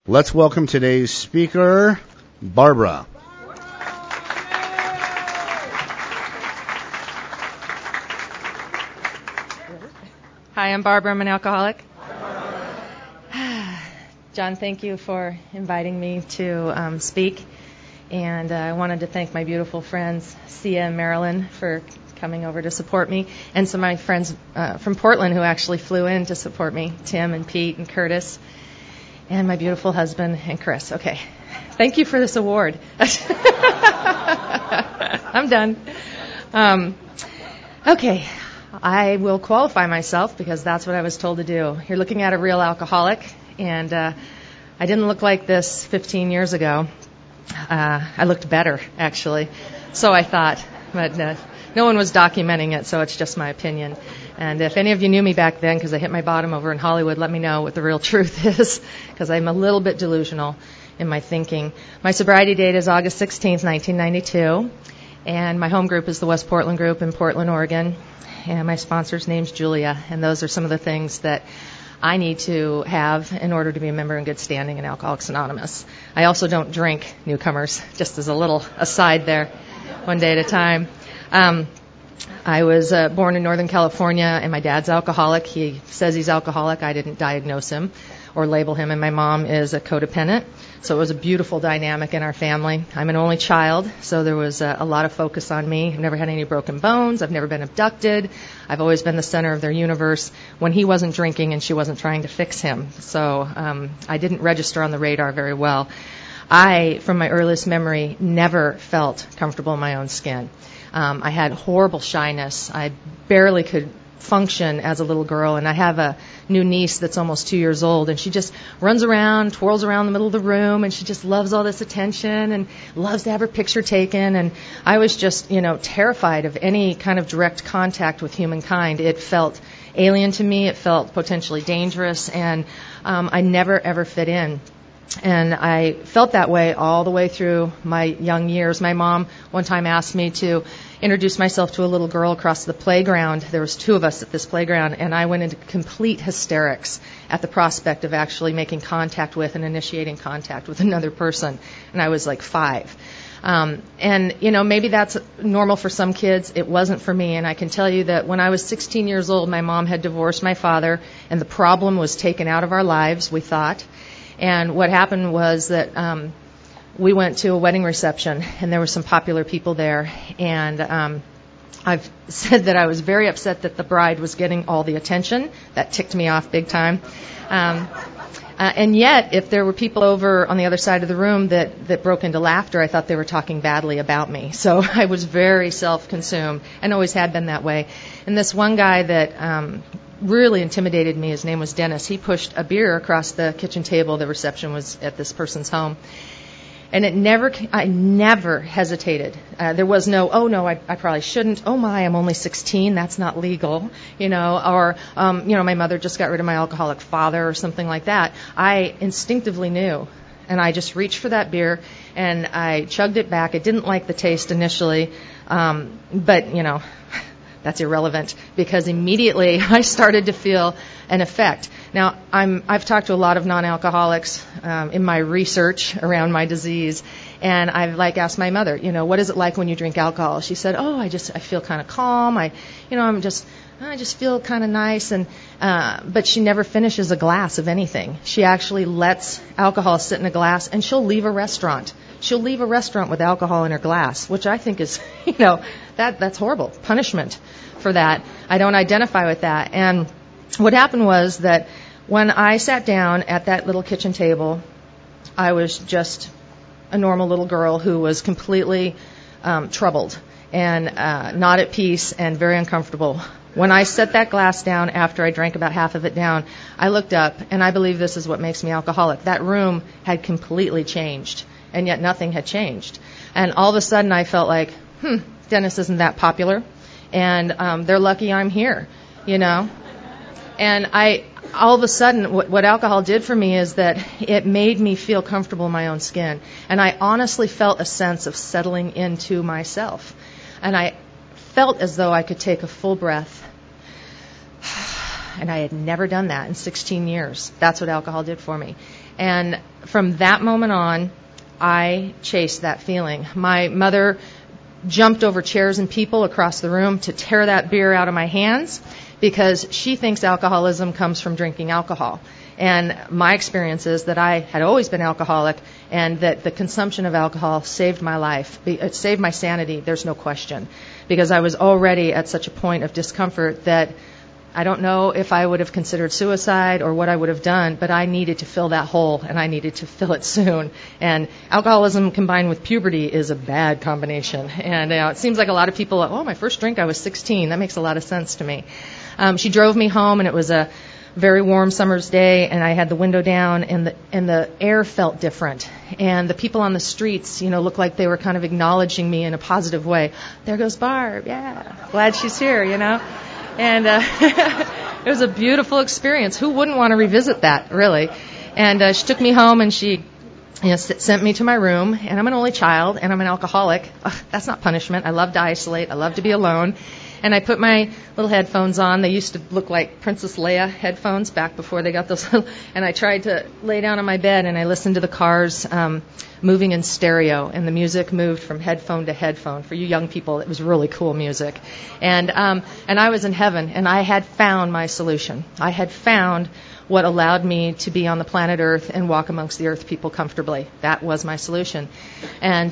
Let's welcome today's speaker, Barbara. Hi, I'm Barbara. I'm an alcoholic. John, thank you for inviting me to speak. And I wanted to thank my beautiful friends, Sia and Marilyn, for coming over to support me, and some of my friends from Portland who actually flew in to support me, Tim and Pete and Curtis, and my beautiful husband and Chris. Okay, thank you for this award. I'm done. Okay, I will qualify myself because that's what I was told to do. You're looking at a real alcoholic, and I didn't look like this 15 years ago. I looked better, actually. So I thought, but no one was documenting it, so it's just my opinion. And if any of you knew me back then, because I hit my bottom over in Hollywood, let me know what the real truth is, because I'm a little bit delusional in my thinking. My sobriety date is August 16th, 1992, and my home group is the West Portland group in Portland, Oregon, and my sponsor's name's Julia, and those are some of the things that I need to have in order to be a member in good standing in Alcoholics Anonymous. I also don't drink, newcomers, just as a little aside there, one day at a time. I was born in Northern California, and my dad's alcoholic. He says he's alcoholic. I didn't diagnose him or label him, and my mom is a codependent. So it was a beautiful dynamic in our family. I'm an only child, so there was a lot of focus on me. I've never had any broken bones. I've never been abducted. I've always been the center of their universe when he wasn't drinking and she wasn't trying to fix him. So I didn't register on the radar very well. I, from my earliest memory, never felt comfortable in my own skin. I had horrible shyness. I barely could function as a little girl, and I have a new niece that's almost 2 years old, and she just runs around, twirls around the middle of the room, and she just loves all this attention and loves to have her picture taken. And I was just, terrified of any kind of direct contact with humankind. It felt alien to me. It felt potentially dangerous, and I never, ever fit in. And I felt that way all the way through my young years. My mom one time asked me to introduce myself to a little girl across the playground. There was two of us at this playground, and I went into complete hysterics at the prospect of actually making contact with and initiating contact with another person. And I was like 5. Maybe that's normal for some kids. It wasn't for me. And I can tell you that when I was 16 years old, my mom had divorced my father, and the problem was taken out of our lives, we thought. And what happened was that we went to a wedding reception, and there were some popular people there. And I've said that I was very upset that the bride was getting all the attention. That ticked me off big time. And yet, if there were people over on the other side of the room that broke into laughter, I thought they were talking badly about me. So I was very self-consumed and always had been that way. And this one guy that really intimidated me, his name was Dennis. He pushed a beer across the kitchen table. The reception was at this person's home. And I never hesitated. There was no, oh no, I probably shouldn't. Oh my, I'm only 16. That's not legal. My mother just got rid of my alcoholic father or something like that. I instinctively knew. And I just reached for that beer and I chugged it back. I didn't like the taste initially. But that's irrelevant because immediately I started to feel an effect. Now, I've talked to a lot of non-alcoholics in my research around my disease, and I've asked my mother, what is it like when you drink alcohol? She said, I feel kind of calm. I just feel kind of nice, but she never finishes a glass of anything. She actually lets alcohol sit in a glass, and she'll leave a restaurant. She'll leave a restaurant with alcohol in her glass, which I think is, that's horrible. Punishment for that. I don't identify with that. And what happened was that when I sat down at that little kitchen table, I was just a normal little girl who was completely troubled and not at peace and very uncomfortable. When I set that glass down after I drank about half of it down, I looked up, and I believe this is what makes me alcoholic. That room had completely changed, and yet nothing had changed. And all of a sudden I felt like, Dennis isn't that popular, and they're lucky I'm here, And all of a sudden, what alcohol did for me is that it made me feel comfortable in my own skin. And I honestly felt a sense of settling into myself. And I felt as though I could take a full breath. And I had never done that in 16 years. That's what alcohol did for me. And from that moment on, I chased that feeling. My mother jumped over chairs and people across the room to tear that beer out of my hands because she thinks alcoholism comes from drinking alcohol. And my experience is that I had always been alcoholic and that the consumption of alcohol saved my life. It saved my sanity, there's no question, because I was already at such a point of discomfort that I don't know if I would have considered suicide or what I would have done, but I needed to fill that hole, and I needed to fill it soon. And alcoholism combined with puberty is a bad combination. And it seems like a lot of people, oh, my first drink, I was 16. That makes a lot of sense to me. She drove me home, and it was a very warm summer's day, and I had the window down, and the air felt different. And the people on the streets, looked like they were kind of acknowledging me in a positive way. There goes Barb, yeah, glad she's here, And it was a beautiful experience. Who wouldn't want to revisit that, really? And she took me home, and she sent me to my room. And I'm an only child, and I'm an alcoholic. That's not punishment. I love to isolate. I love to be alone. And I put my little headphones on. They used to look like Princess Leia headphones back before they got those. And I tried to lay down on my bed, and I listened to the cars moving in stereo, and the music moved from headphone to headphone. For you young people, it was really cool music. And I was in heaven, and I had found my solution. I had found what allowed me to be on the planet Earth and walk amongst the Earth people comfortably. That was my solution. And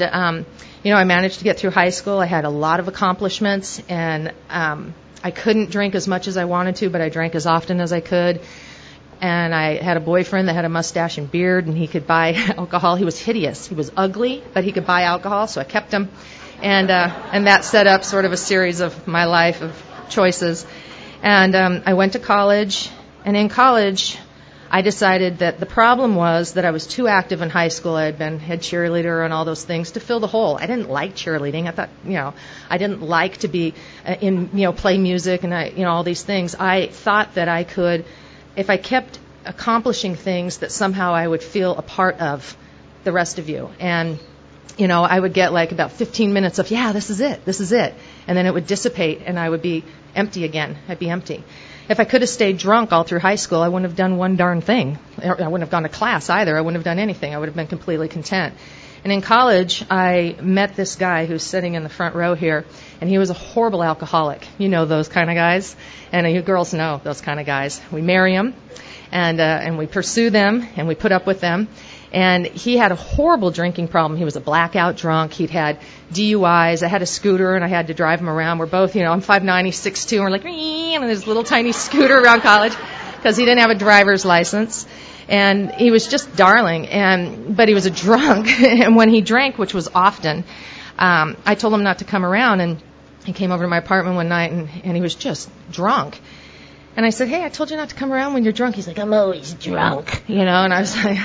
I managed to get through high school. I had a lot of accomplishments, and I couldn't drink as much as I wanted to, but I drank as often as I could. And I had a boyfriend that had a mustache and beard, and he could buy alcohol. He was hideous. He was ugly, but he could buy alcohol, so I kept him. And that set up sort of a series of my life of choices. And I went to college, and in college, I decided that the problem was that I was too active in high school. I had been head cheerleader and all those things to fill the hole. I didn't like cheerleading. I thought, I didn't like to be play music and all these things. I thought that I could, if I kept accomplishing things, that somehow I would feel a part of the rest of you. And, I would get like about 15 minutes of, this is it. And then it would dissipate and I would be empty again. I'd be empty. If I could have stayed drunk all through high school, I wouldn't have done one darn thing. I wouldn't have gone to class either. I wouldn't have done anything. I would have been completely content. And in college, I met this guy who's sitting in the front row here, and he was a horrible alcoholic. You know those kind of guys, and you girls know those kind of guys. We marry them, and we pursue them, and we put up with them. And he had a horrible drinking problem. He was a blackout drunk. He'd had DUIs. I had a scooter, and I had to drive him around. We're both, I'm 5'9", he's 6'2", and we're like, and this little tiny scooter around college because he didn't have a driver's license. And he was just darling, but he was a drunk. And when he drank, which was often, I told him not to come around, and he came over to my apartment one night, and he was just drunk. And I said, hey, I told you not to come around when you're drunk. He's like, I'm always drunk, and I was like,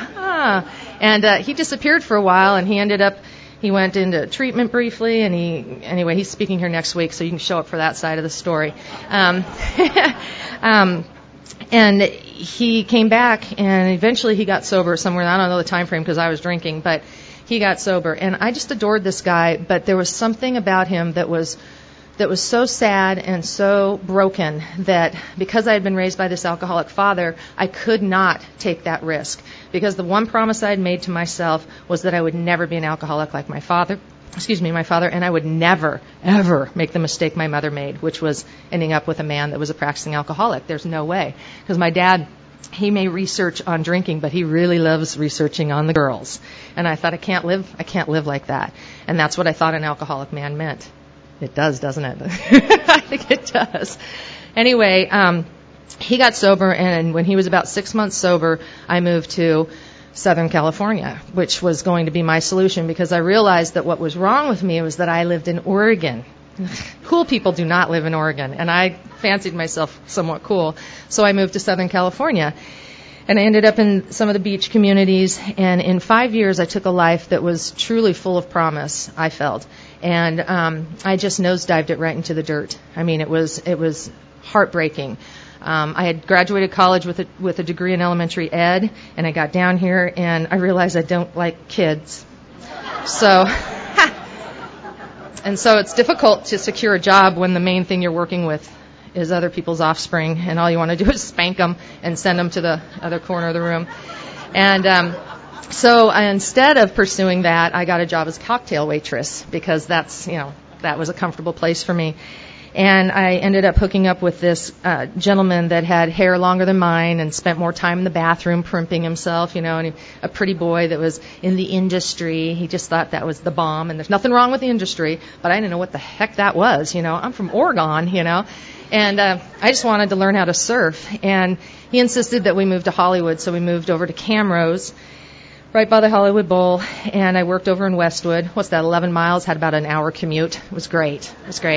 And he disappeared for a while, and he went into treatment briefly, and he's speaking here next week, so you can show up for that side of the story. And he came back, and eventually he got sober somewhere. I don't know the time frame because I was drinking, but he got sober. And I just adored this guy, but there was something about him that was so sad and so broken that because I had been raised by this alcoholic father, I could not take that risk. Because the one promise I had made to myself was that I would never be an alcoholic like my father, and I would never, ever make the mistake my mother made, which was ending up with a man that was a practicing alcoholic. There's no way. Because my dad, he may research on drinking, but he really loves researching on the girls. And I thought, I can't live like that. And that's what I thought an alcoholic man meant. It does, doesn't it? I think it does. Anyway, he got sober, and when he was about 6 months sober, I moved to Southern California, which was going to be my solution because I realized that what was wrong with me was that I lived in Oregon. Cool people do not live in Oregon, and I fancied myself somewhat cool, so I moved to Southern California. And I ended up in some of the beach communities, and in 5 years I took a life that was truly full of promise, I felt. And I just nosedived it right into the dirt. I mean, it was heartbreaking. I had graduated college with a degree in elementary ed, and I got down here, and I realized I don't like kids. So it's difficult to secure a job when the main thing you're working with is other people's offspring, and all you want to do is spank them and send them to the other corner of the room. And so instead of pursuing that, I got a job as a cocktail waitress because that was a comfortable place for me. And I ended up hooking up with this gentleman that had hair longer than mine and spent more time in the bathroom primping himself, and a pretty boy that was in the industry. He just thought that was the bomb, and there's nothing wrong with the industry, but I didn't know what the heck that was, I'm from Oregon, and I just wanted to learn how to surf. And he insisted that we move to Hollywood, so we moved over to Camrose, right by the Hollywood Bowl, and I worked over in Westwood. What's that, 11 miles? Had about an hour commute. It was great.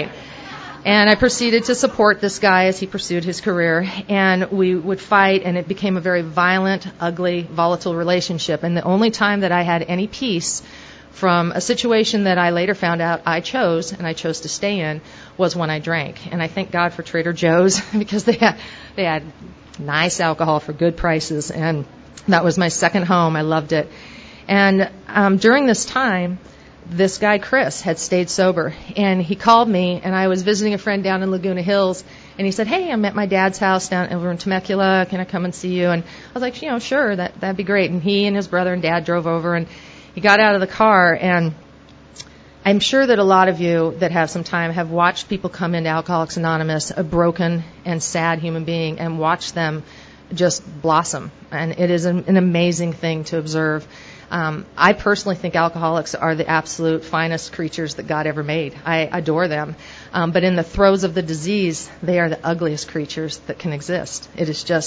And I proceeded to support this guy as he pursued his career, and we would fight, and it became a very violent, ugly, volatile relationship. And the only time that I had any peace from a situation that I later found out I chose to stay in, was when I drank. And I thank God for Trader Joe's because they had nice alcohol for good prices, and that was my second home. I loved it. And during this time, this guy, Chris, had stayed sober, and he called me, and I was visiting a friend down in Laguna Hills, and he said, hey, I'm at my dad's house down over in Temecula. Can I come and see you? And I was like, sure, that'd be great. And he and his brother and dad drove over, and he got out of the car, and I'm sure that a lot of you that have some time have watched people come into Alcoholics Anonymous, a broken and sad human being, and watch them just blossom. And it is an amazing thing to observe. I personally think alcoholics are the absolute finest creatures that God ever made. I adore them. But in the throes of the disease, they are the ugliest creatures that can exist. It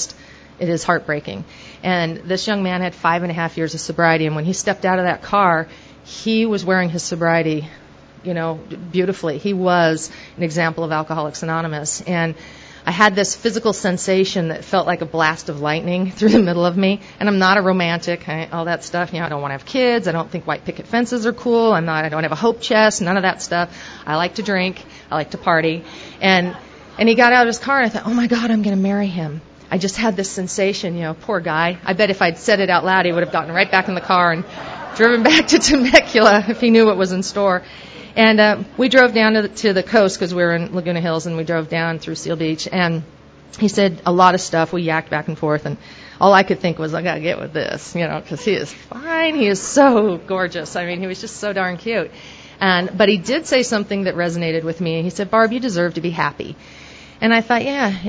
is heartbreaking. And this young man had 5.5 years of sobriety, and when he stepped out of that car, he was wearing his sobriety, beautifully. He was an example of Alcoholics Anonymous. And I had this physical sensation that felt like a blast of lightning through the middle of me. And I'm not a romantic, all that stuff. I don't want to have kids. I don't think white picket fences are cool. I don't have a hope chest, none of that stuff. I like to drink. I like to party. And he got out of his car, and I thought, oh, my God, I'm going to marry him. I just had this sensation, poor guy. I bet if I'd said it out loud, he would have gotten right back in the car and driven back to Temecula if he knew what was in store. And we drove down to the coast because we were in Laguna Hills, and we drove down through Seal Beach. And he said a lot of stuff. We yacked back and forth, and all I could think was, I got to get with this, because he is fine. He is so gorgeous. I mean, he was just so darn cute. But he did say something that resonated with me. He said, Barb, you deserve to be happy. And I thought,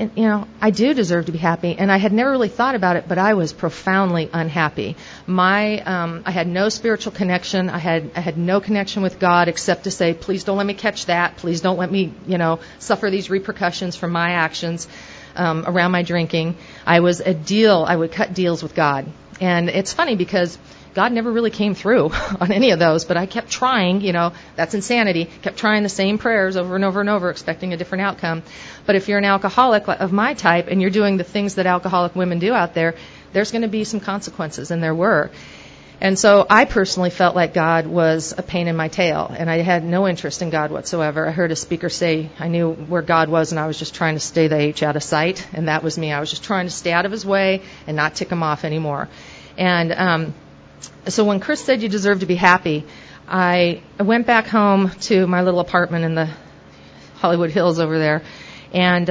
I do deserve to be happy. And I had never really thought about it, but I was profoundly unhappy. I had no spiritual connection. I had no connection with God except to say, please don't let me catch that. Please don't let me, suffer these repercussions from my actions around my drinking. I would cut deals with God. And it's funny because God never really came through on any of those, but I kept trying, that's insanity, kept trying the same prayers over and over and over, expecting a different outcome. But if you're an alcoholic of my type and you're doing the things that alcoholic women do out there, there's going to be some consequences, and there were. And so I personally felt like God was a pain in my tail, and I had no interest in God whatsoever. I heard a speaker say I knew where God was, and I was just trying to stay the H out of sight, and that was me. I was just trying to stay out of his way and not tick him off anymore. And so when Chris said you deserve to be happy, I went back home to my little apartment in the Hollywood Hills over there, and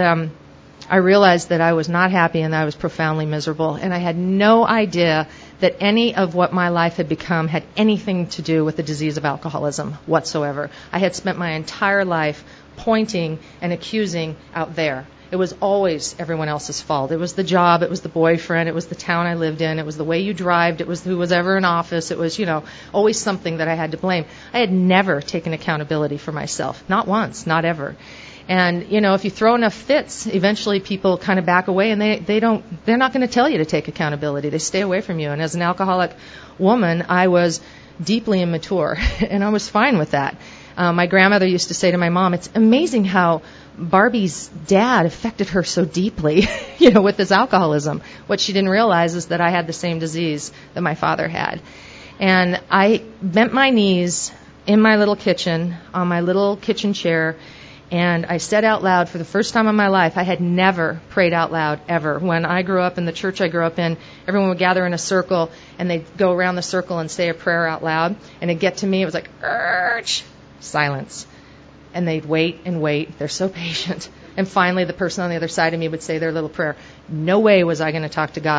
I realized that I was not happy and I was profoundly miserable, and I had no idea that any of what my life had become had anything to do with the disease of alcoholism whatsoever. I had spent my entire life pointing and accusing out there. It was always everyone else's fault. It was the job, it was the boyfriend, it was the town I lived in, it was the way you drived, it was who was ever in office, it was, always something that I had to blame. I had never taken accountability for myself. Not once, not ever. And, if you throw enough fits, eventually people kind of back away, and they're not going to tell you to take accountability. They stay away from you. And as an alcoholic woman, I was deeply immature, and I was fine with that. My grandmother used to say to my mom, it's amazing how Barbie's dad affected her so deeply, with his alcoholism. What she didn't realize is that I had the same disease that my father had. And I bent my knees in my little kitchen, on my little kitchen chair, and I said out loud for the first time in my life, I had never prayed out loud, ever. When I grew up in the church I grew up in, everyone would gather in a circle, and they'd go around the circle and say a prayer out loud. And it'd get to me, it was like, urge, silence. And they'd wait and wait. They're so patient. And finally, the person on the other side of me would say their little prayer. No way was I going to talk to God.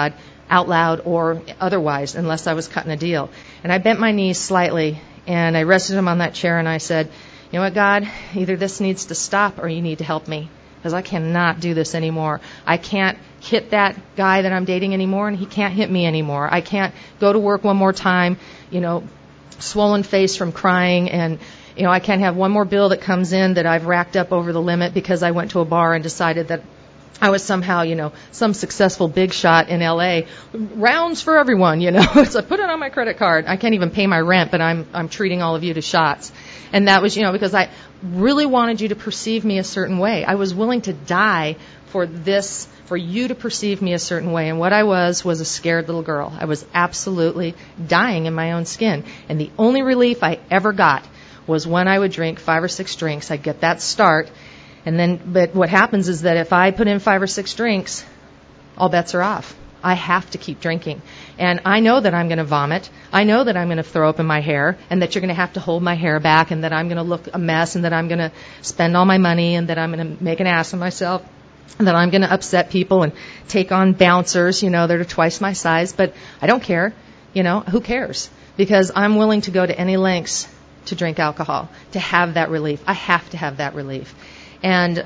out loud or otherwise, unless I was cutting a deal. And I bent my knees slightly, and I rested him on that chair, and I said, you know what, God, either this needs to stop or you need to help me, because I cannot do this anymore. I can't hit that guy that I'm dating anymore, and he can't hit me anymore. I can't go to work one more time, swollen face from crying, and I can't have one more bill that comes in that I've racked up over the limit because I went to a bar and decided that I was somehow, some successful big shot in L.A. Rounds for everyone, So I put it on my credit card. I can't even pay my rent, but I'm treating all of you to shots. And that was, because I really wanted you to perceive me a certain way. I was willing to die for you to perceive me a certain way. And what I was a scared little girl. I was absolutely dying in my own skin. And the only relief I ever got was when I would drink 5 or 6 drinks. I'd get that start. But what happens is that if I put in 5 or 6 drinks, all bets are off. I have to keep drinking. And I know that I'm going to vomit. I know that I'm going to throw up in my hair, and that you're going to have to hold my hair back, and that I'm going to look a mess, and that I'm going to spend all my money, and that I'm going to make an ass of myself, and that I'm going to upset people and take on bouncers, that are twice my size. But I don't care. Who cares? Because I'm willing to go to any lengths to drink alcohol, to have that relief. I have to have that relief. And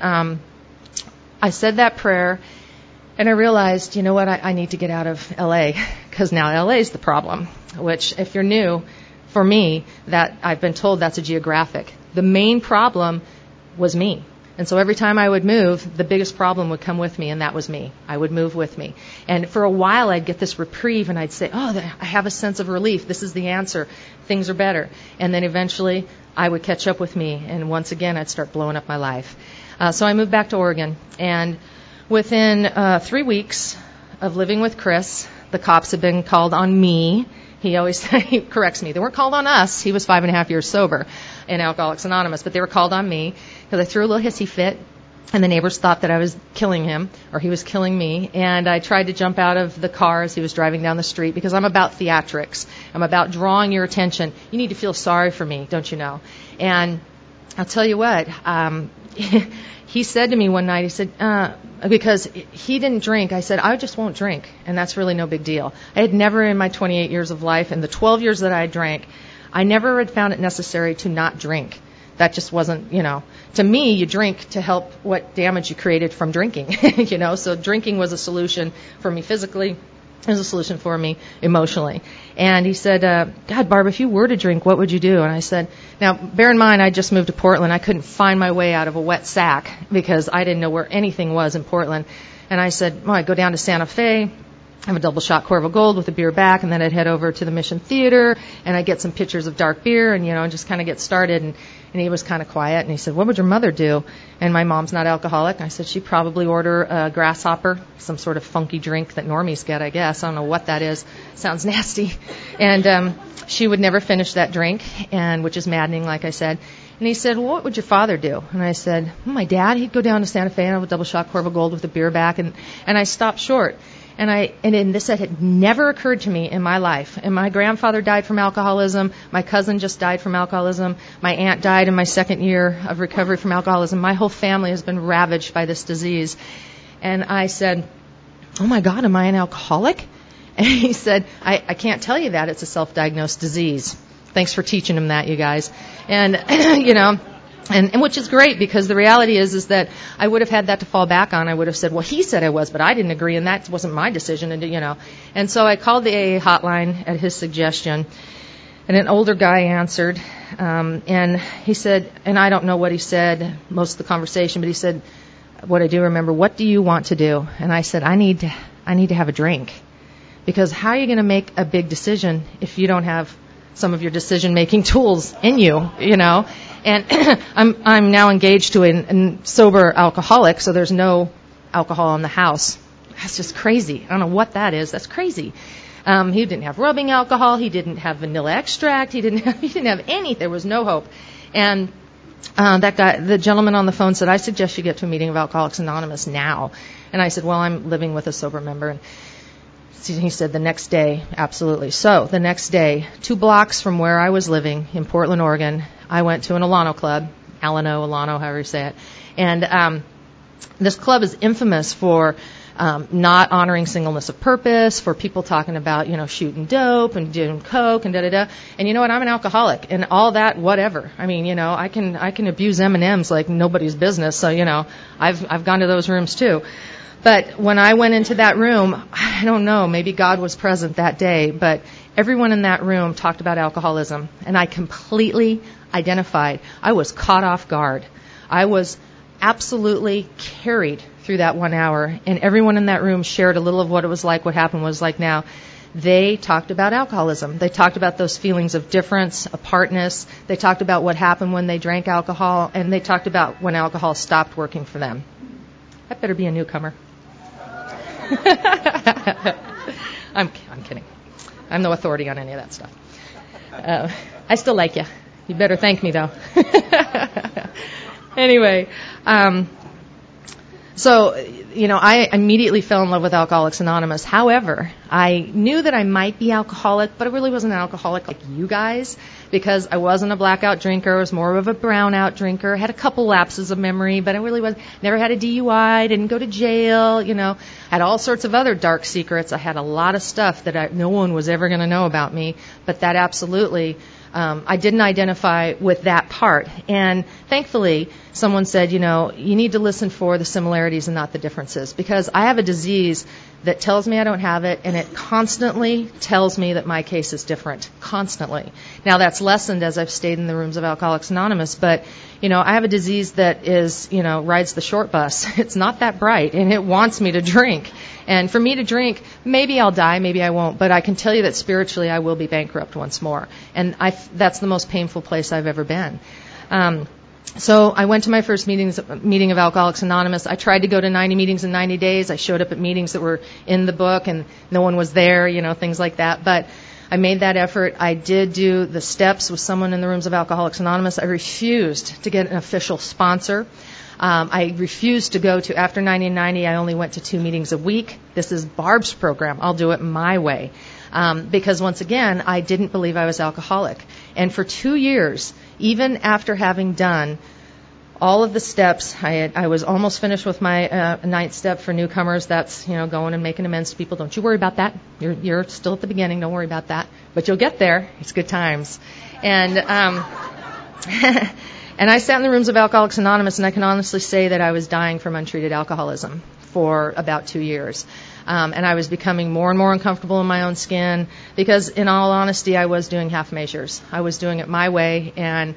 I said that prayer, and I realized, you know what, I need to get out of L.A., because now L.A. is the problem, which, if you're new, for me, that I've been told that's a geographic. The main problem was me. And so every time I would move, the biggest problem would come with me, and that was me. I would move with me. And for a while, I'd get this reprieve, and I'd say, I have a sense of relief. This is the answer. Things are better. And then eventually, I would catch up with me, and once again, I'd start blowing up my life. So I moved back to Oregon, and within 3 weeks of living with Chris, the cops had been called on me. He corrects me. They weren't called on us. He was 5.5 years sober in Alcoholics Anonymous, but they were called on me because I threw a little hissy fit, and the neighbors thought that I was killing him, or he was killing me. And I tried to jump out of the car as he was driving down the street, because I'm about theatrics. I'm about drawing your attention. You need to feel sorry for me, don't you know? And I'll tell you what, he said to me one night, he said, because he didn't drink, I said, I just won't drink, and that's really no big deal. I had never in my 28 years of life, and the 12 years that I drank, I never had found it necessary to not drink. That just wasn't, to me, you drink to help what damage you created from drinking, so drinking was a solution for me physically. It was a solution for me emotionally. And he said, God, Barb, if you were to drink, what would you do? And I said, now, bear in mind, I just moved to Portland. I couldn't find my way out of a wet sack because I didn't know where anything was in Portland. And I said, I'd go down to Santa Fe, have a double shot Cuervo Gold with a beer back, and then I'd head over to the Mission Theater, and I'd get some pitchers of dark beer, and, just kind of get started. And he was kind of quiet, and he said, what would your mother do? And my mom's not alcoholic. And I said, she'd probably order a grasshopper, some sort of funky drink that normies get, I guess. I don't know what that is. Sounds nasty. And she would never finish that drink, which is maddening, like I said. And he said, well, what would your father do? And I said, my dad, he'd go down to Santa Fe and have a double shot Cuervo Gold with a beer back. And I stopped short. And this had never occurred to me in my life. And my grandfather died from alcoholism. My cousin just died from alcoholism. My aunt died in my second year of recovery from alcoholism. My whole family has been ravaged by this disease. And I said, oh my God, am I an alcoholic? And he said, I can't tell you that. It's a self-diagnosed disease. Thanks for teaching him that, you guys. And, And which is great, because the reality is that I would have had that to fall back on. I would have said, well, he said I was, but I didn't agree, and that wasn't my decision. And so I called the AA hotline at his suggestion, and an older guy answered, and he said, and I don't know what he said most of the conversation, but he said, what I do remember, what do you want to do? And I said, I need to have a drink, because how are you going to make a big decision if you don't have some of your decision-making tools in you, And I'm now engaged to a sober alcoholic, so there's no alcohol in the house. That's just crazy. I don't know what that is. That's crazy. He didn't have rubbing alcohol. He didn't have vanilla extract. He didn't have any. There was no hope. And that guy, the gentleman on the phone, said, I suggest you get to a meeting of Alcoholics Anonymous now. And I said, well, I'm living with a sober member. And he said, the next day, absolutely. So the next day, 2 blocks from where I was living in Portland, Oregon, I went to an Alano club, Alano, however you say it. And this club is infamous for not honoring singleness of purpose, for people talking about, shooting dope and doing coke and da-da-da. And you know what? I'm an alcoholic and all that, whatever. I mean, I can abuse M&Ms like nobody's business. So, I've gone to those rooms too. But when I went into that room, I don't know, maybe God was present that day, but everyone in that room talked about alcoholism, and I completely identified. I was caught off guard. I was absolutely carried through that 1 hour, and everyone in that room shared a little of what it was like, what happened was like now. They talked about alcoholism. They talked about those feelings of difference, apartness. They talked about what happened when they drank alcohol, and they talked about when alcohol stopped working for them. I better be a newcomer. I'm kidding. I'm no authority on any of that stuff. I still like you. You better thank me, though. Anyway, so, I immediately fell in love with Alcoholics Anonymous. However, I knew that I might be alcoholic, but I really wasn't an alcoholic like you guys, because I wasn't a blackout drinker. I was more of a brownout drinker. I had a couple lapses of memory, but I really wasn't. Never had a DUI, didn't go to jail, had all sorts of other dark secrets. I had a lot of stuff that no one was ever going to know about me, but that absolutely, I didn't identify with that part. And thankfully, someone said, you need to listen for the similarities and not the differences, because I have a disease that tells me I don't have it, and it constantly tells me that my case is different, constantly. Now, that's lessened as I've stayed in the rooms of Alcoholics Anonymous, but, I have a disease that is, rides the short bus. It's not that bright, and it wants me to drink. And for me to drink, maybe I'll die, maybe I won't, but I can tell you that spiritually I will be bankrupt once more. And that's the most painful place I've ever been. So I went to my first meeting of Alcoholics Anonymous. I tried to go to 90 meetings in 90 days. I showed up at meetings that were in the book and no one was there, things like that. But I made that effort. I did do the steps with someone in the rooms of Alcoholics Anonymous. I refused to get an official sponsor. I refused to go to, after 1990, I only went to 2 meetings a week. This is Barb's program. I'll do it my way. Because once again, I didn't believe I was alcoholic. And for 2 years, even after having done all of the steps, I was almost finished with my 9th step for newcomers. That's, going and making amends to people. Don't you worry about that. You're still at the beginning. Don't worry about that. But you'll get there. It's good times. And and I sat in the rooms of Alcoholics Anonymous, and I can honestly say that I was dying from untreated alcoholism for about 2 years. And I was becoming more and more uncomfortable in my own skin because, in all honesty, I was doing half measures. I was doing it my way, and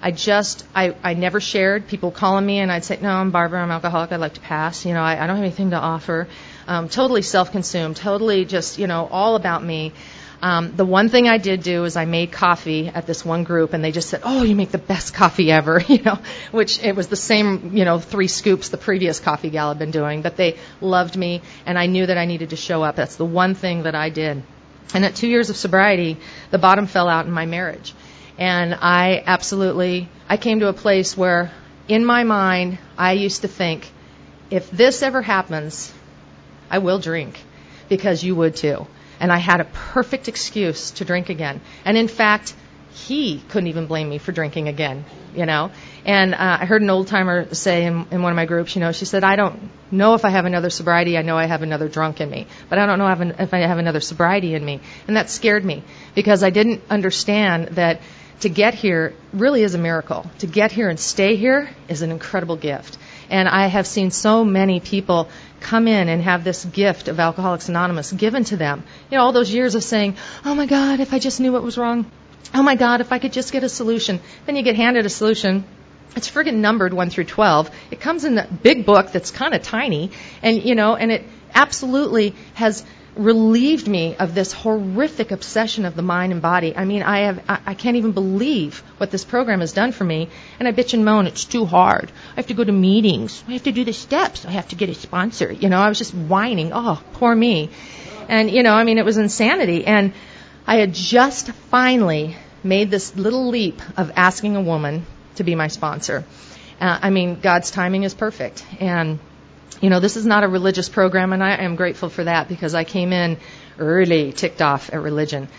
I never shared. People calling me, and I'd say, no, I'm Barbara, I'm alcoholic, I'd like to pass. I don't have anything to offer. Totally self-consumed, totally just, all about me. The one thing I did do is I made coffee at this one group, and they just said, oh, you make the best coffee ever, which it was the same, 3 scoops the previous coffee gal had been doing, but they loved me, and I knew that I needed to show up. That's the one thing that I did. And at 2 years of sobriety, the bottom fell out in my marriage. And I came to a place where, in my mind, I used to think, if this ever happens, I will drink, because you would too. And I had a perfect excuse to drink again. And in fact, he couldn't even blame me for drinking again, And I heard an old timer say in one of my groups, she said, I don't know if I have another sobriety. I know I have another drunk in me. But I don't know if I have another sobriety in me. And that scared me because I didn't understand that to get here really is a miracle. To get here and stay here is an incredible gift. And I have seen so many people come in and have this gift of Alcoholics Anonymous given to them. All those years of saying, oh my God, if I just knew what was wrong. Oh my God, if I could just get a solution. Then you get handed a solution. It's friggin' numbered 1 through 12. It comes in a big book that's kind of tiny. And, and it absolutely has relieved me of this horrific obsession of the mind and body. I mean, I can't even believe what this program has done for me. And I bitch and moan, it's too hard. I have to go to meetings. I have to do the steps. I have to get a sponsor. I was just whining. Oh, poor me. And, it was insanity. And I had just finally made this little leap of asking a woman to be my sponsor. God's timing is perfect. And this is not a religious program, and I am grateful for that because I came in early ticked off at religion.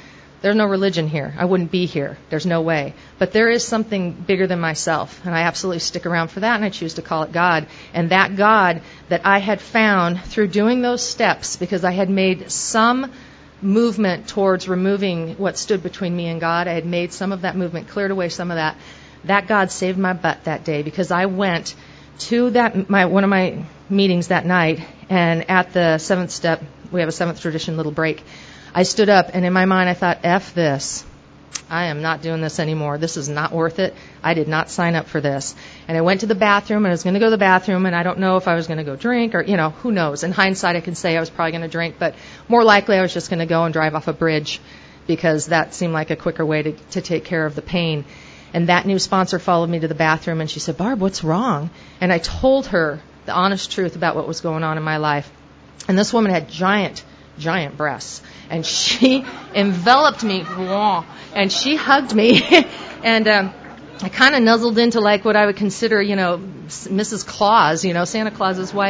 there's no religion here. I wouldn't be here. There's no way. But there is something bigger than myself, and I absolutely stick around for that, and I choose to call it God. And that God that I had found through doing those steps, because I had made some movement towards removing what stood between me and God. I had made some of that movement, cleared away some of that. That God saved my butt that day, because I went to one of my meetings that night, and at the seventh step, we have a seventh tradition little break, I stood up, and in my mind I thought, F this. I am not doing this anymore. This is not worth it. I did not sign up for this. And I went to the bathroom, and I was going to go to the bathroom, and I don't know if I was going to go drink or, who knows. In hindsight, I can say I was probably going to drink, but more likely I was just going to go and drive off a bridge, because that seemed like a quicker way to take care of the pain. And that new sponsor followed me to the bathroom, and she said, Barb, what's wrong? And I told her the honest truth about what was going on in my life. And this woman had giant breasts. And she enveloped me, and she hugged me, and I kind of nuzzled into like what I would consider, Mrs. Claus, Santa Claus's wife.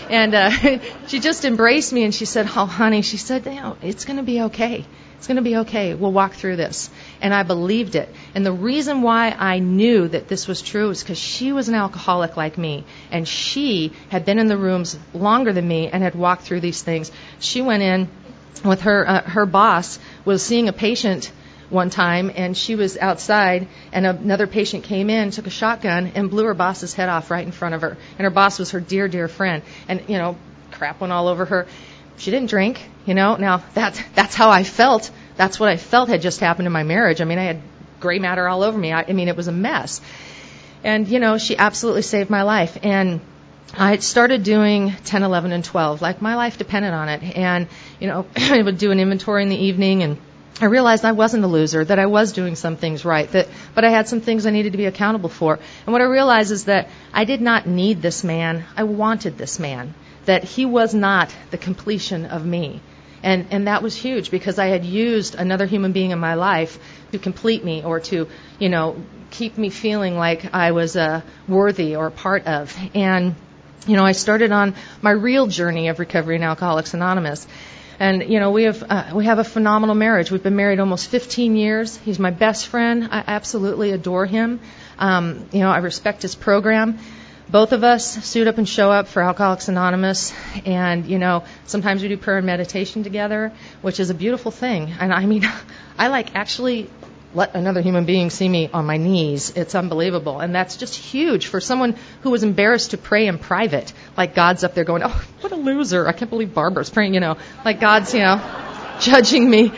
And she just embraced me, and she said, oh, honey, she said, it's going to be okay. It's going to be okay. We'll walk through this. And I believed it. And the reason why I knew that this was true is because she was an alcoholic like me, and she had been in the rooms longer than me and had walked through these things. She went in with her boss, was seeing a patient one time, and she was outside, and another patient came in, took a shotgun, and blew her boss's head off right in front of her. And her boss was her dear, dear friend. And, crap went all over her. She didn't drink, Now, that's how I felt. That's what I felt had just happened in my marriage. I had gray matter all over me. It was a mess. And, she absolutely saved my life. And I started doing 10, 11, and 12. Like, my life depended on it. And, I would do an inventory in the evening, and I realized I wasn't a loser, that I was doing some things right, but I had some things I needed to be accountable for. And what I realized is that I did not need this man. I wanted this man, that he was not the completion of me. And that was huge, because I had used another human being in my life to complete me, or to, keep me feeling like I was worthy or a part of. And, I started on my real journey of recovery in Alcoholics Anonymous. And, we have a phenomenal marriage. We've been married almost 15 years. He's my best friend. I absolutely adore him. I respect his program. Both of us suit up and show up for Alcoholics Anonymous. And, sometimes we do prayer and meditation together, which is a beautiful thing. And I actually let another human being see me on my knees. It's unbelievable. And that's just huge for someone who was embarrassed to pray in private. Like, God's up there going, oh, what a loser. I can't believe Barbara's praying, Like, God's, judging me.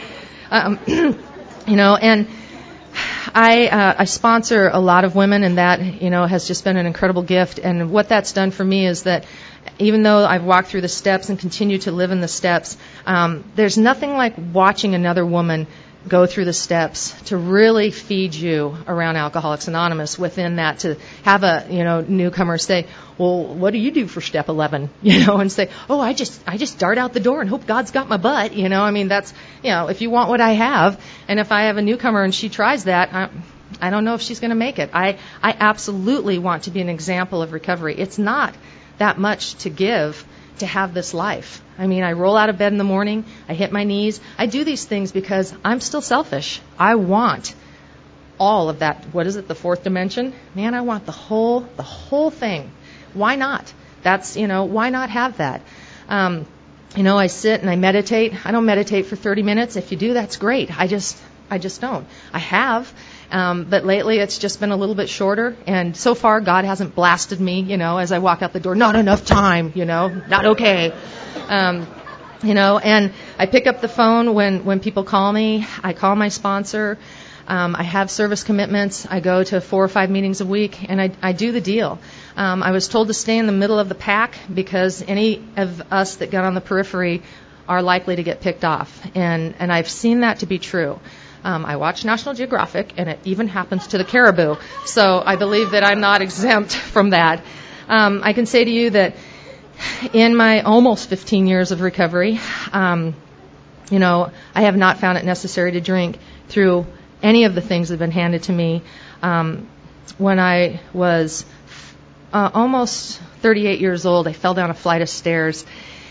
And I sponsor a lot of women, and that, has just been an incredible gift. And what that's done for me is that even though I've walked through the steps and continue to live in the steps, there's nothing like watching another woman go through the steps to really feed you around Alcoholics Anonymous. Within that, to have a newcomer say, well, what do you do for step 11? And say, oh, I just dart out the door and hope God's got my butt. That's, if you want what I have, and if I have a newcomer and she tries that, I don't know if she's going to make it. I absolutely want to be an example of recovery. It's not that much to give to have this life. I roll out of bed in the morning, I hit my knees. I do these things because I'm still selfish. I want all of that. What is it, the fourth dimension? Man, I want the whole thing. Why not? That's, why not have that? I sit and I meditate. I don't meditate for 30 minutes. If you do, that's great. I just don't. I have. But lately it's just been a little bit shorter, and so far God hasn't blasted me, as I walk out the door, not enough time, not okay. And I pick up the phone when people call me. I call my sponsor. I have service commitments. I go to 4 or 5 meetings a week, and I do the deal. I was told to stay in the middle of the pack, because any of us that get on the periphery are likely to get picked off, and I've seen that to be true. I watch National Geographic, and it even happens to the caribou. So I believe that I'm not exempt from that. I can say to you that in my almost 15 years of recovery, I have not found it necessary to drink through any of the things that have been handed to me. When I was almost 38 years old, I fell down a flight of stairs.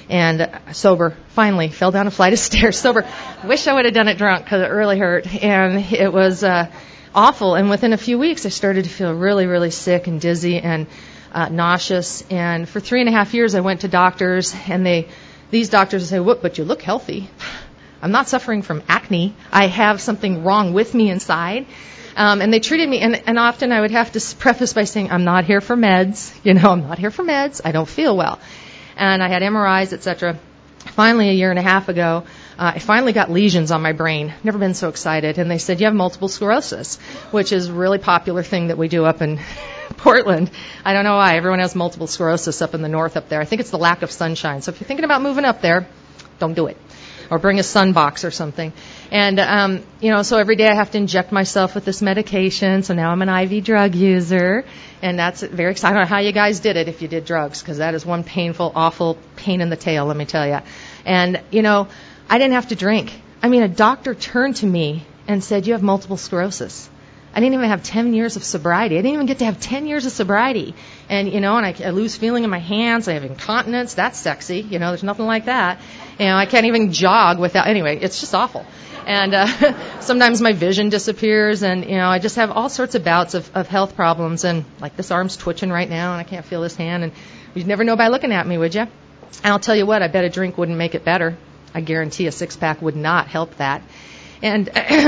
and sober. Finally, fell down a flight of stairs sober. Wish I would have done it drunk because it really hurt, and it was awful. And within a few weeks, I started to feel really, really sick and dizzy and nauseous. And for 3.5 years, I went to doctors, and these doctors would say, "Whoop, but you look healthy." I'm not suffering from acne. I have something wrong with me inside. And they treated me, and often I would have to preface by saying, I'm not here for meds. I'm not here for meds. I don't feel well. And I had MRIs, etc. Finally, 1.5 years ago, I finally got lesions on my brain. Never been so excited. And they said, you have multiple sclerosis, which is a really popular thing that we do up in Portland. I don't know why. Everyone has multiple sclerosis up in the north up there. I think it's the lack of sunshine. So if you're thinking about moving up there, don't do it. Or bring a sun box or something. And, so every day I have to inject myself with this medication. So now I'm an IV drug user. And that's very exciting. I don't know how you guys did it if you did drugs, because that is one painful, awful pain in the tail, let me tell you. And, I didn't have to drink. A doctor turned to me and said, you have multiple sclerosis. I didn't even have 10 years of sobriety. I didn't even get to have 10 years of sobriety. And, and I lose feeling in my hands. I have incontinence. That's sexy. There's nothing like that. I can't even jog without, anyway, it's just awful. And sometimes my vision disappears, and, I just have all sorts of bouts of health problems. And, like, this arm's twitching right now, and I can't feel this hand. And you'd never know by looking at me, would you? And I'll tell you what, I bet a drink wouldn't make it better. I guarantee a six-pack would not help that. And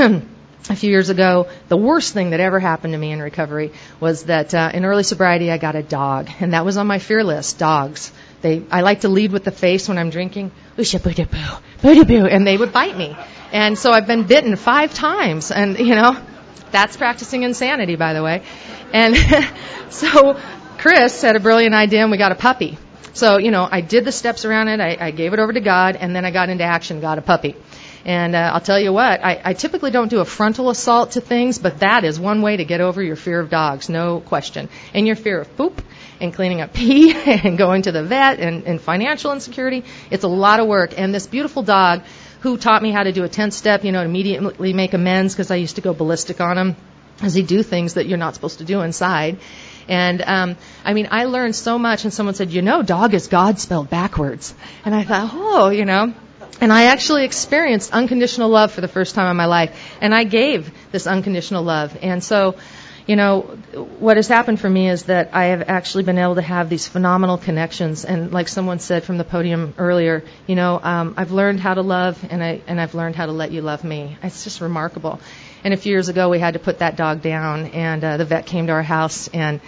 a few years ago, the worst thing that ever happened to me in recovery was that in early sobriety, I got a dog. And that was on my fear list, dogs. I like to lead with the face when I'm drinking. Oosha boo boo, boo boo, and they would bite me. And so I've been bitten 5 times. And, that's practicing insanity, by the way. And so Chris had a brilliant idea, and we got a puppy. So, I did the steps around it. I gave it over to God, and then I got into action, got a puppy. And I'll tell you what, I typically don't do a frontal assault to things, but that is one way to get over your fear of dogs, no question. And your fear of poop and cleaning up pee and going to the vet and financial insecurity. It's a lot of work. And this beautiful dog who taught me how to do a 10th step, to immediately make amends, because I used to go ballistic on him as he do things that you're not supposed to do inside. And, I learned so much, and someone said, dog is God spelled backwards. And I thought, And I actually experienced unconditional love for the first time in my life. And I gave this unconditional love. And so, what has happened for me is that I have actually been able to have these phenomenal connections. And like someone said from the podium earlier, I've learned how to love, and I've learned how to let you love me. It's just remarkable. And a few years ago, we had to put that dog down, and the vet came to our house, and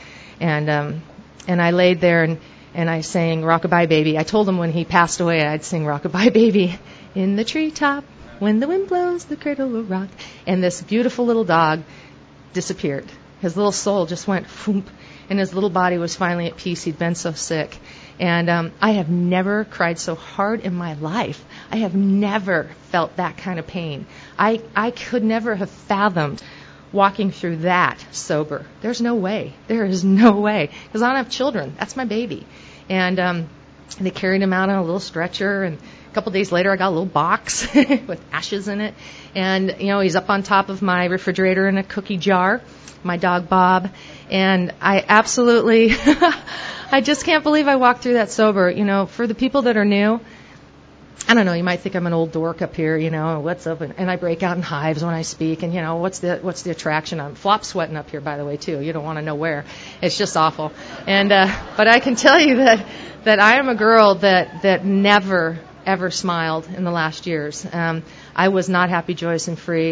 I laid there and I sang Rockabye Baby. I told him when he passed away I'd sing Rockabye Baby. In the treetop, when the wind blows, the cradle will rock. And this beautiful little dog disappeared. His little soul just went foomp, and his little body was finally at peace. He'd been so sick. And I have never cried so hard in my life. I have never felt that kind of pain. I could never have fathomed walking through that sober. There's no way. There is no way. Because I don't have children. That's my baby. And they carried him out on a little stretcher, and a couple days later I got a little box with ashes in it. And, he's up on top of my refrigerator in a cookie jar, my dog Bob. And I absolutely, I just can't believe I walked through that sober. For the people that are new, I don't know, you might think I'm an old dork up here, what's up? And I break out in hives when I speak, and, what's the attraction? I'm flop sweating up here, by the way, too. You don't want to know where. It's just awful. And, but I can tell you that I am a girl that never, ever smiled in the last years. I was not happy, joyous, and free.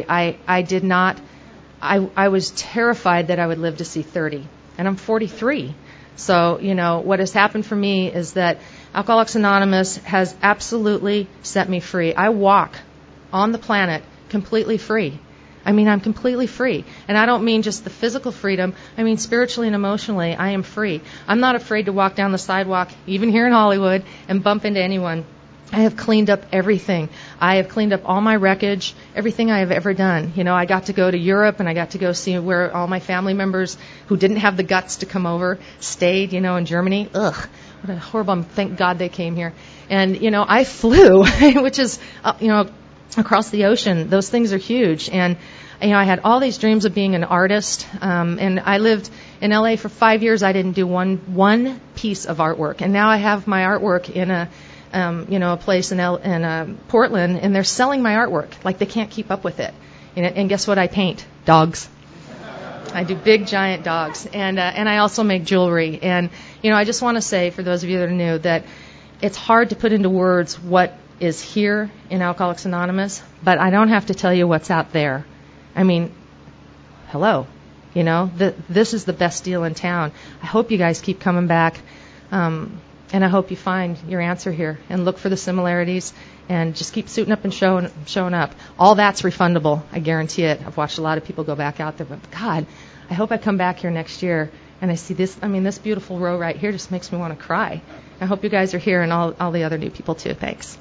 I was terrified that I would live to see 30, and I'm 43. So, what has happened for me is that Alcoholics Anonymous has absolutely set me free. I walk on the planet completely free. I'm completely free. And I don't mean just the physical freedom. I mean spiritually and emotionally, I am free. I'm not afraid to walk down the sidewalk, even here in Hollywood, and bump into anyone. I have cleaned up everything. I have cleaned up all my wreckage, everything I have ever done. I got to go to Europe, and I got to go see where all my family members who didn't have the guts to come over stayed, in Germany. Ugh, what a horrible, thank God they came here. And, I flew, which is, across the ocean. Those things are huge. And, I had all these dreams of being an artist. And I lived in LA for 5 years. I didn't do one piece of artwork. And now I have my artwork in a a place in Portland, and they're selling my artwork like they can't keep up with it. And guess what I paint? Dogs. I do big, giant dogs, and I also make jewelry. And I just want to say, for those of you that are new, that it's hard to put into words what is here in Alcoholics Anonymous, but I don't have to tell you what's out there. I mean, hello, this is the best deal in town. I hope you guys keep coming back, and I hope you find your answer here and look for the similarities and just keep suiting up and showing up. All that's refundable, I guarantee it. I've watched a lot of people go back out there, but God, I hope I come back here next year and I see this. This beautiful row right here just makes me want to cry. I hope you guys are here and all the other new people too. Thanks.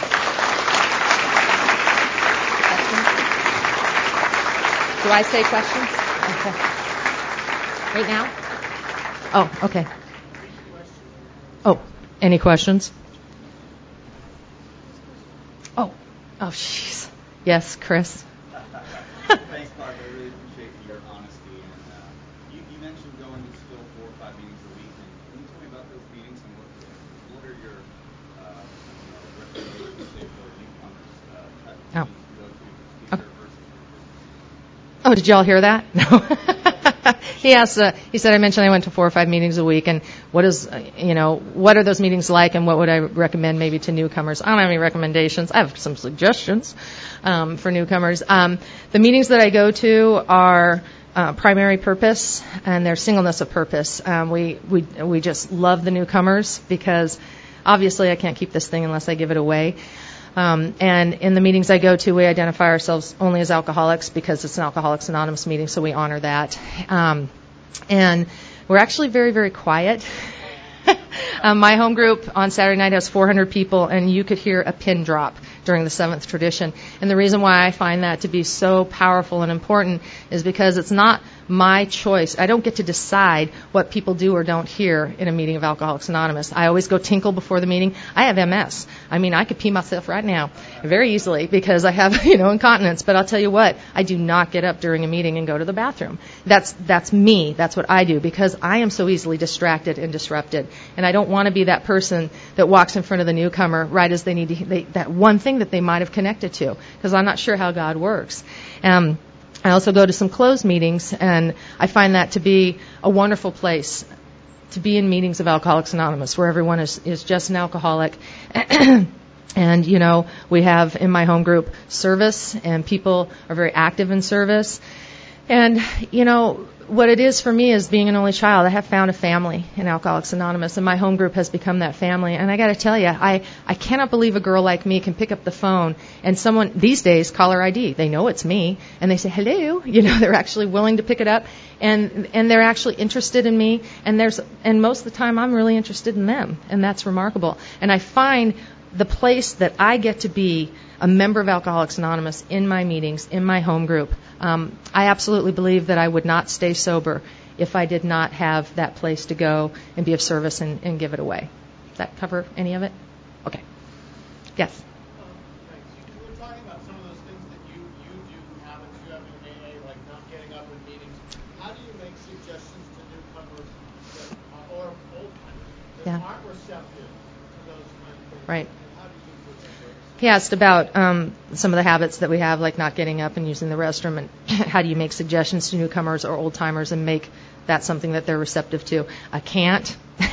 Do I say questions? Okay. Right now? Oh, okay. Oh, any questions? Oh, jeez. Yes, Chris. Thanks, Barbara. I really appreciate your honesty. And you mentioned going to still 4 or 5 meetings a week. And can you tell me about those meetings and what are your recommendations, say, for newcomers type of meetings to go to speaker versus your business? Oh, did y'all hear that? No. He said I mentioned I went to 4 or 5 meetings a week, and what are those meetings like, and what would I recommend maybe to newcomers? I don't have any recommendations. I have some suggestions for newcomers. The meetings that I go to are primary purpose, and they're singleness of purpose. We just love the newcomers because obviously I can't keep this thing unless I give it away. And in the meetings I go to, we identify ourselves only as alcoholics because it's an Alcoholics Anonymous meeting, so we honor that. And we're actually very, very quiet. My home group on Saturday night has 400 people, and you could hear a pin drop during the 7th tradition. And the reason why I find that to be so powerful and important is because it's not my choice. I don't get to decide what people do or don't hear in a meeting of Alcoholics Anonymous. I always go tinkle before the meeting. I have MS. I could pee myself right now very easily because I have, incontinence. But I'll tell you what, I do not get up during a meeting and go to the bathroom. That's me. That's what I do because I am so easily distracted and disrupted. And I don't want to be that person that walks in front of the newcomer right as they need that one thing that they might have connected to, because I'm not sure how God works. I also go to some closed meetings, and I find that to be a wonderful place to be in meetings of Alcoholics Anonymous, where everyone is just an alcoholic. And, we have in my home group service, and people are very active in service. And, what it is for me is being an only child. I have found a family in Alcoholics Anonymous, and my home group has become that family. And I got to tell you, I cannot believe a girl like me can pick up the phone and someone these days caller ID. They know it's me, and they say hello. They're actually willing to pick it up, and they're actually interested in me. And most of the time, I'm really interested in them, and that's remarkable. And I find the place that I get to be a member of Alcoholics Anonymous in my meetings, in my home group. I absolutely believe that I would not stay sober if I did not have that place to go and be of service and give it away. Does that cover any of it? Okay. Yes? Thanks. You were talking about some of those things that you do, habits you have in AA, like not getting up in meetings. How do you make suggestions to newcomers or old-timers that aren't receptive to those kind of things? Right. How do you put that? He asked about some of the habits that we have, like not getting up and using the restroom, and how do you make suggestions to newcomers or old-timers and make that something that they're receptive to. I can't.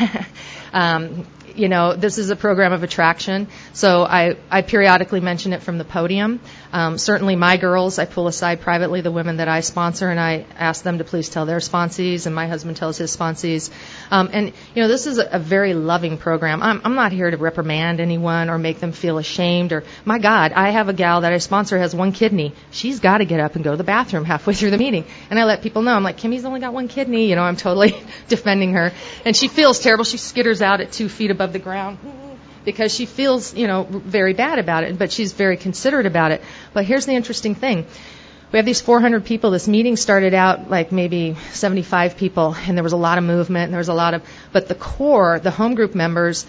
This is a program of attraction, so I periodically mention it from the podium. Certainly my girls, I pull aside privately the women that I sponsor, and I ask them to please tell their sponsees, and my husband tells his sponsees. This is a very loving program. I'm not here to reprimand anyone or make them feel ashamed. Or, my God, I have a gal that I sponsor has one kidney. She's got to get up and go to the bathroom halfway through the meeting. And I let people know. I'm like, Kimmy's only got one kidney. I'm totally defending her. And she feels terrible. She skitters out at 2 feet above the ground because she feels, very bad about it, but she's very considerate about it. But here's the interesting thing. We have these 400 people. This meeting started out like maybe 75 people, and there was a lot of movement, and there was but the core, the home group members,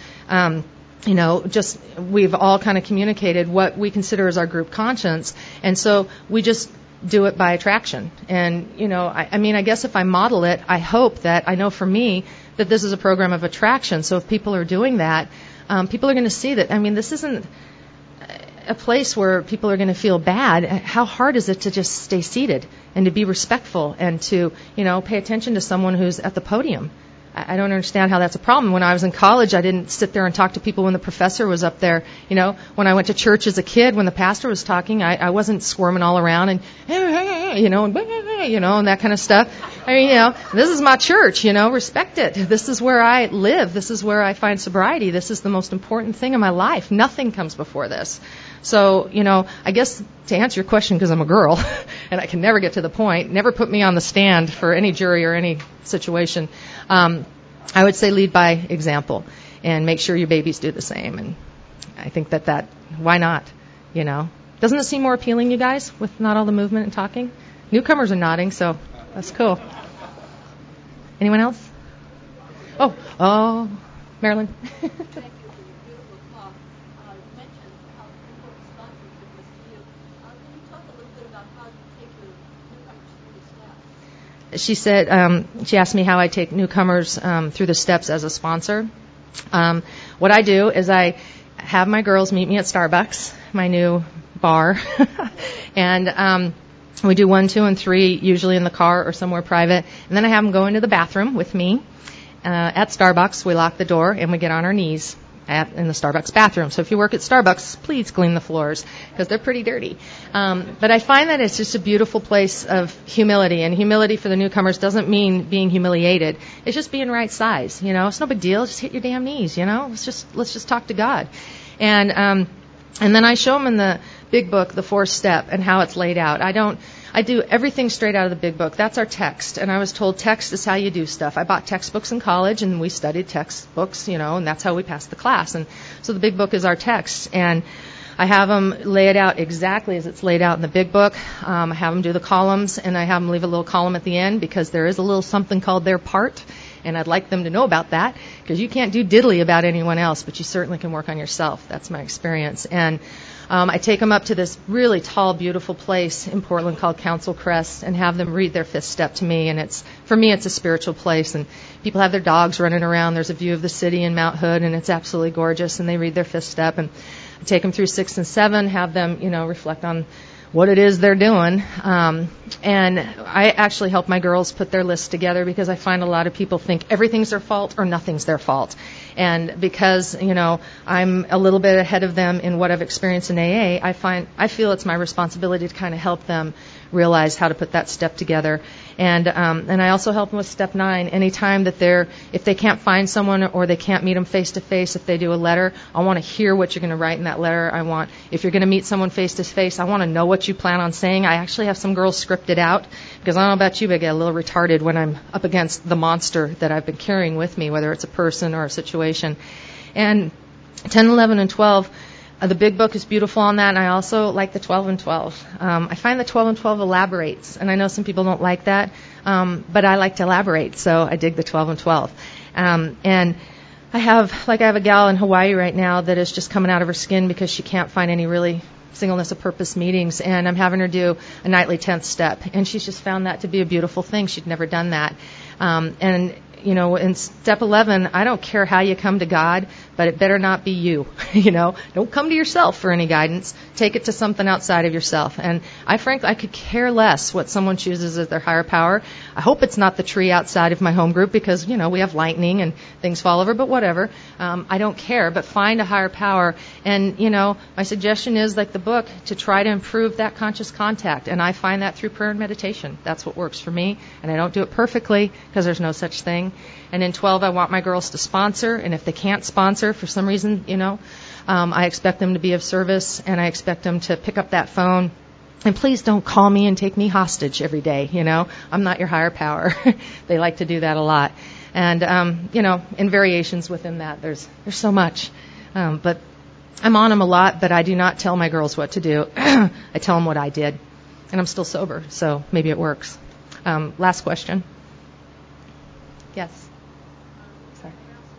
we've all kind of communicated what we consider as our group conscience, and so we just do it by attraction. And, I guess if I model it, I hope that, I know for me, that this is a program of attraction. So if people are doing that, people are going to see that, this isn't a place where people are going to feel bad. How hard is it to just stay seated and to be respectful and to, pay attention to someone who's at the podium? I don't understand how that's a problem. When I was in college, I didn't sit there and talk to people when the professor was up there. When I went to church as a kid, when the pastor was talking, I wasn't squirming all around and, and that kind of stuff. This is my church, respect it. This is where I live. This is where I find sobriety. This is the most important thing in my life. Nothing comes before this. So, I guess to answer your question, because I'm a girl and I can never get to the point, never put me on the stand for any jury or any situation. I would say lead by example and make sure your babies do the same. And I think that why not? Doesn't it seem more appealing, you guys, with not all the movement and talking? Newcomers are nodding, so that's cool. Anyone else? Oh, Marilyn. Thank you for your beautiful talk. You mentioned how important sponsorship is to you. Can you talk a little bit about how you take your newcomers through the steps? She said, she asked me how I take newcomers through the steps as a sponsor. What I do is I have my girls meet me at Starbucks, my new bar, and we do 1, 2, and 3, usually in the car or somewhere private, and then I have them go into the bathroom with me. At Starbucks, we lock the door and we get on our knees in the Starbucks bathroom. So if you work at Starbucks, please clean the floors because they're pretty dirty. But I find that it's just a beautiful place of humility, and humility for the newcomers doesn't mean being humiliated. It's just being right size. It's no big deal. Just hit your damn knees. Let's just talk to God, and then I show them in the Big Book the 4th step and how it's laid out. I do everything straight out of the Big Book. That's our text. And I was told text is how you do stuff. I bought textbooks in college, and we studied textbooks, and that's how we passed the class. And so the Big Book is our text. And I have them lay it out exactly as it's laid out in the Big Book. I have them do the columns, and I have them leave a little column at the end because there is a little something called their part. And I'd like them to know about that because you can't do diddly about anyone else, but you certainly can work on yourself. That's my experience. And I take them up to this really tall, beautiful place in Portland called Council Crest and have them read their 5th step to me. And for me, it's a spiritual place. And people have their dogs running around. There's a view of the city in Mount Hood, and it's absolutely gorgeous. And they read their 5th step. And I take them through 6 and 7, have them, reflect on what it is they're doing. And I actually help my girls put their lists together because I find a lot of people think everything's their fault or nothing's their fault. And because, I'm a little bit ahead of them in what I've experienced in AA, I feel it's my responsibility to kind of help them realize how to put that step together. And I also help them with step 9. Anytime that if they can't find someone or they can't meet them face to face, if they do a letter, I want to hear what you're going to write in that letter. If you're going to meet someone face to face, I want to know what you plan on saying. I actually have some girls scripted out because I don't know about you, but I get a little retarded when I'm up against the monster that I've been carrying with me, whether it's a person or a situation. And 10, 11, and 12, the Big Book is beautiful on that, and I also like the 12 and 12. I find the 12 and 12 elaborates, and I know some people don't like that, but I like to elaborate, so I dig the 12 and 12. And I have a gal in Hawaii right now that is just coming out of her skin because she can't find any really singleness of purpose meetings, and I'm having her do a nightly 10th step, and she's just found that to be a beautiful thing. She'd never done that. And in step 11, I don't care how you come to God, but it better not be you. Don't come to yourself for any guidance. Take it to something outside of yourself. And I could care less what someone chooses as their higher power. I hope it's not the tree outside of my home group because, we have lightning and things fall over, but whatever. I don't care, but find a higher power. And, my suggestion is, like the book, to try to improve that conscious contact. And I find that through prayer and meditation. That's what works for me. And I don't do it perfectly because there's no such thing. And in 12, I want my girls to sponsor. And if they can't sponsor for some reason, I expect them to be of service, and I expect them to pick up that phone. And please don't call me and take me hostage every day. I'm not your higher power. They like to do that a lot. And, in variations within that, there's so much. But I'm on them a lot, but I do not tell my girls what to do. I tell them what I did. And I'm still sober, so maybe it works. Last question. Yes. Sorry.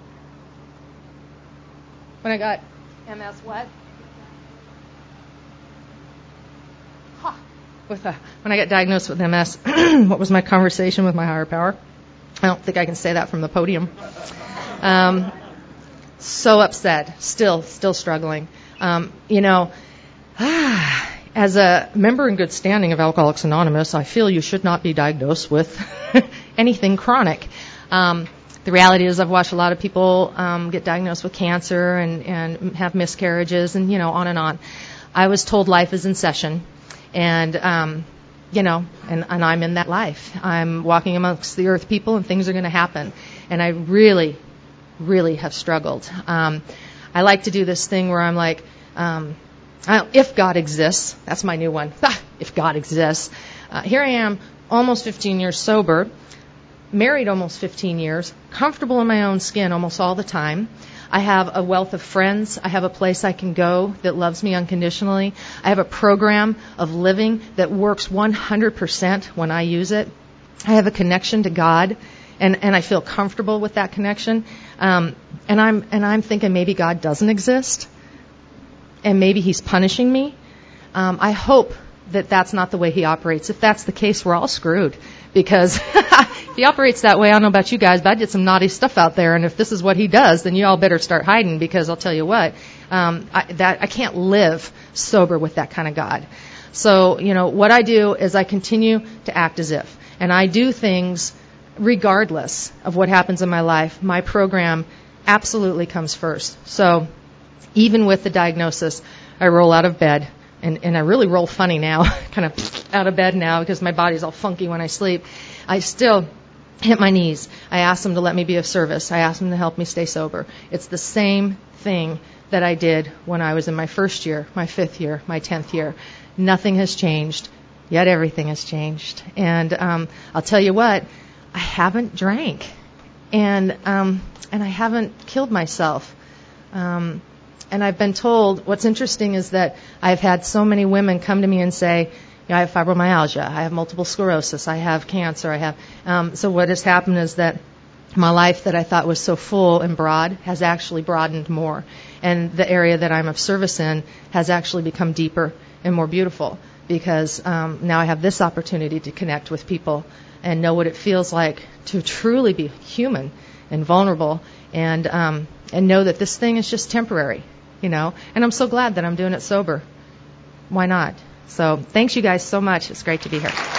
When I got MS what? When I got diagnosed with MS, what was my conversation with my higher power? I don't think I can say that from the podium. So upset. Still struggling. As a member in good standing of Alcoholics Anonymous, I feel you should not be diagnosed with anything chronic. The reality is I've watched a lot of people get diagnosed with cancer and have miscarriages and, on and on. I was told life is in session, and and I'm in that life. I'm walking amongst the earth people, and things are going to happen. And I really, really have struggled. I like to do this thing where I'm like, if God exists, that's my new one. If God exists. Here I am, almost 15 years sober, married almost 15 years, comfortable in my own skin almost all the time. I have a wealth of friends. I have a place I can go that loves me unconditionally. I have a program of living that works 100% when I use it. I have a connection to God, and I feel comfortable with that connection. And I'm thinking maybe God doesn't exist, and maybe He's punishing me. I hope that that's not the way He operates. If that's the case, we're all screwed, because if He operates that way, I don't know about you guys, but I did some naughty stuff out there, and if this is what He does, then you all better start hiding, because I'll tell you what, I can't live sober with that kind of God. So, what I do is I continue to act as if, and I do things regardless of what happens in my life. My program absolutely comes first. So, even with the diagnosis, I roll out of bed. And I really roll funny now, kind of out of bed now, because my body's all funky when I sleep. I still hit my knees. I ask them to let me be of service. I ask them to help me stay sober. It's the same thing that I did when I was in my first year, my 5th year, my 10th year. Nothing has changed, yet everything has changed. And I'll tell you what, I haven't drank, and I haven't killed myself. And I've been told, what's interesting is that I've had so many women come to me and say, I have fibromyalgia, I have multiple sclerosis, I have cancer, I have... So what has happened is that my life that I thought was so full and broad has actually broadened more. And the area that I'm of service in has actually become deeper and more beautiful, because now I have this opportunity to connect with people and know what it feels like to truly be human and vulnerable, and know that this thing is just temporary. And I'm so glad that I'm doing it sober. Why not? So thanks you guys so much. It's great to be here.